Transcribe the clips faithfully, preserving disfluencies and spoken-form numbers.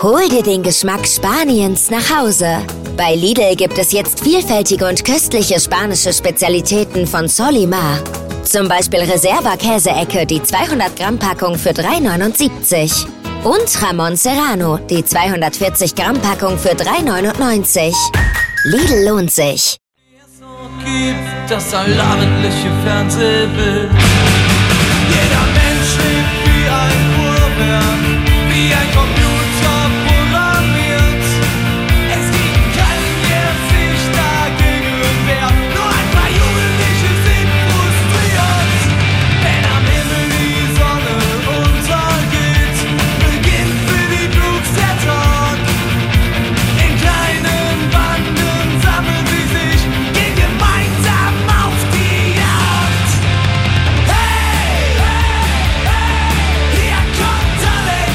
Hol dir den Geschmack Spaniens nach Hause. Bei Lidl gibt es jetzt vielfältige und köstliche spanische Spezialitäten von Solimar. Zum Beispiel Reserva-Käseecke, die zweihundert Gramm Packung für drei neunundsiebzig. Und Ramon Serrano, die zweihundertvierzig Gramm Packung für drei neunundneunzig. Lidl lohnt sich. Gibt das allabendliche Fernsehbild. Jeder Mensch lebt wie ein Uhrwerk, wie ein Computer programmiert. Es gibt keinen, der sich dagegen wehrt. Nur ein paar Jugendliche sind frustriert. Wenn am Himmel die Sonne untergeht, beginnt für die Blues der Tag. In kleinen Banden sammeln sie sich, gehen gemeinsam auf die Jagd. Hey, hey, hey, hier kommt Alex.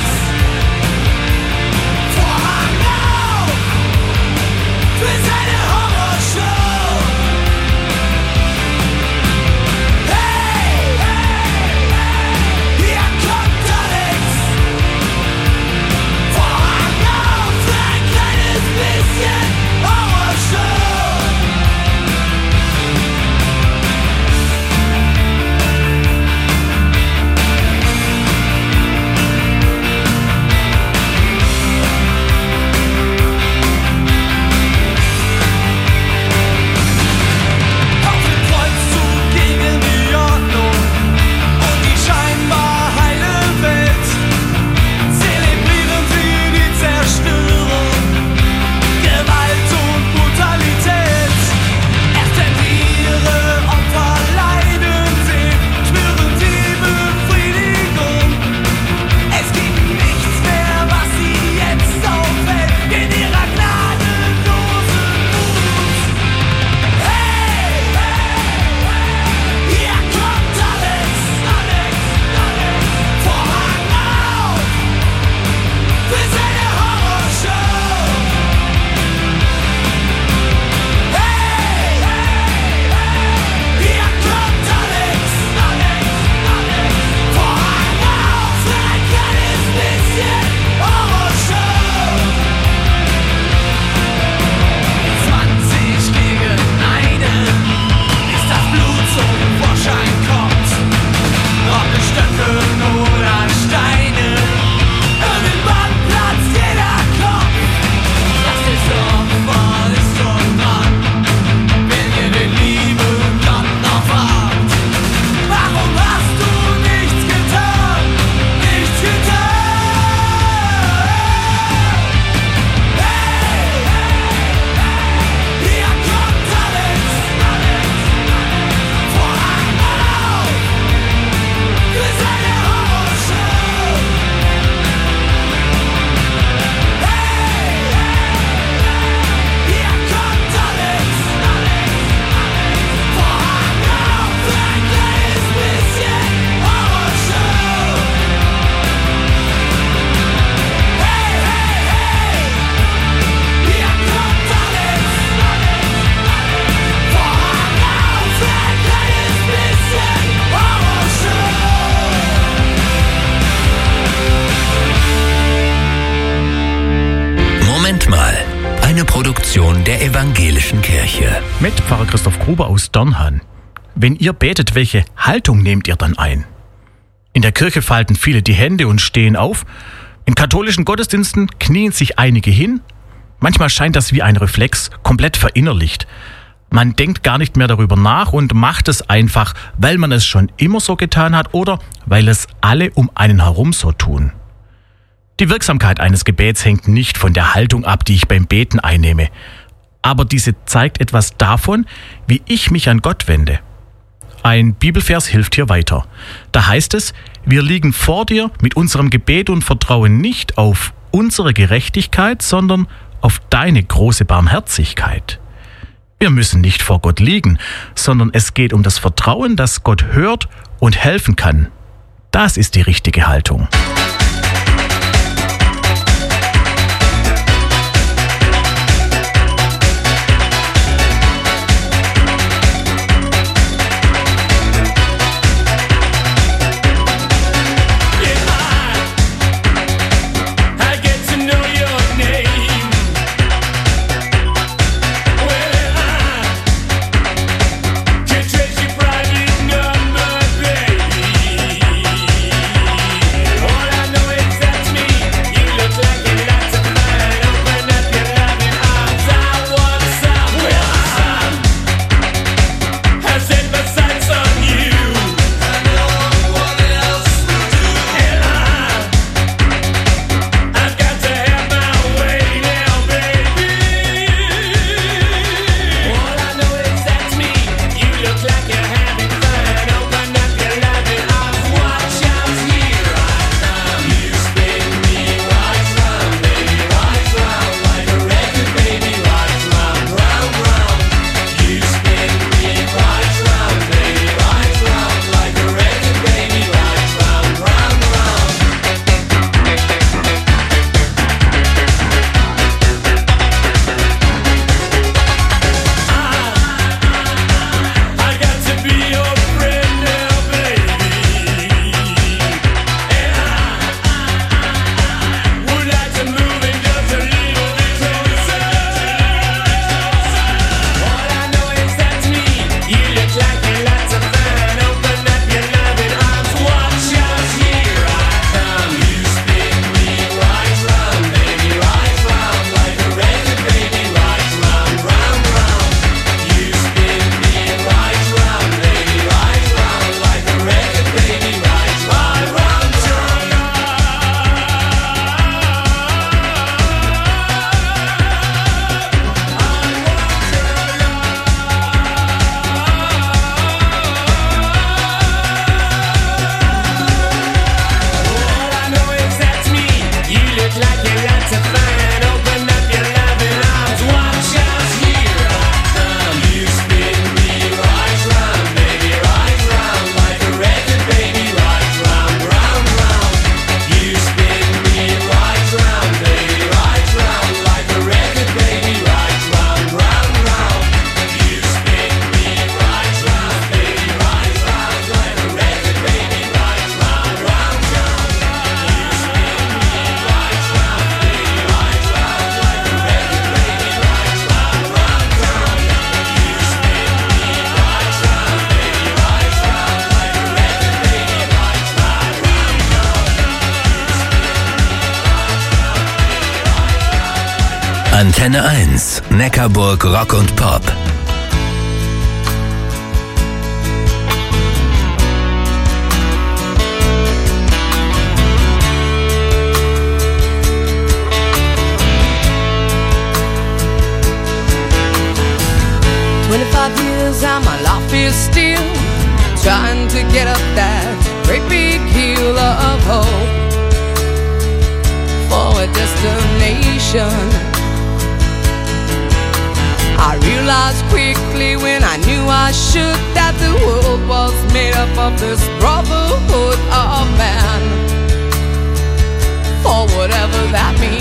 Vorhang auf für seine Horrorshow. Hey, hey, hey, hier kommt Alex. Vorhang auf für ein kleines bisschen Horrorshow. Auf dem Kreuzzug gegen die Ordnung und die scheinbar heile Welt zelebrieren sie die Zerstörung, Gewalt und Brutalität. Erst wenn ihre Opfer leiden sehen, spüren sie Befriedigung. Es gibt nichts mehr, was sie jetzt auffällt in ihrer gnadenlosen Wut. Hey, hey, hey, hier kommt Alex, Alex, Alex. Vorhang auf für seine Horrorshow. Hey, hey, hey, hier kommt Alex, Alex, Alex. Vorhang auf für ein kleines bisschen Horrorshow. zwanzig gegen einen, bis das Blut zum Vorschein kommt. Ob mit Stöcken oder Steine, irgendwann platzt jeder Kopf. Das ist Opfer, ist schon dran, wenn ihr den lieben Gott noch fragt. Warum hast du nichts getan, nichts getan? Hey, hey, hier kommt Alex, Alex, Alex. Vorhang auf für seine Horrorshow. Hey, hey, hier kommt Alex, Alex, Alex. Vorhang auf für ein kleines bisschen Horrorshow. Hey, hey, hey, hier kommt Alex, Alex, Alex. Vorhang auf für ein kleines bisschen Horrorshow. Moment mal, eine Produktion der Evangelischen Kirche. Mit Pfarrer Christoph Gruber aus Dörnhan. Wenn ihr betet, welche Haltung nehmt ihr dann ein? In der Kirche falten viele die Hände und stehen auf. In katholischen Gottesdiensten knien sich einige hin. Manchmal scheint das wie ein Reflex, komplett verinnerlicht. Man denkt gar nicht mehr darüber nach und macht es einfach, weil man es schon immer so getan hat oder weil es alle um einen herum so tun. Die Wirksamkeit eines Gebets hängt nicht von der Haltung ab, die ich beim Beten einnehme. Aber diese zeigt etwas davon, wie ich mich an Gott wende. Ein Bibelvers hilft hier weiter. Da heißt es, wir liegen vor dir mit unserem Gebet und vertrauen nicht auf unsere Gerechtigkeit, sondern auf deine große Barmherzigkeit. Wir müssen nicht vor Gott liegen, sondern es geht um das Vertrauen, dass Gott hört und helfen kann. Das ist die richtige Haltung. I get to know you. Antenne eins, Neckarburg Rock und Pop. Twenty-five years and my life is still trying to get up that great big hill of hope for a destination. I realized quickly when I knew I should that the world was made up of this brotherhood of man, for whatever that means.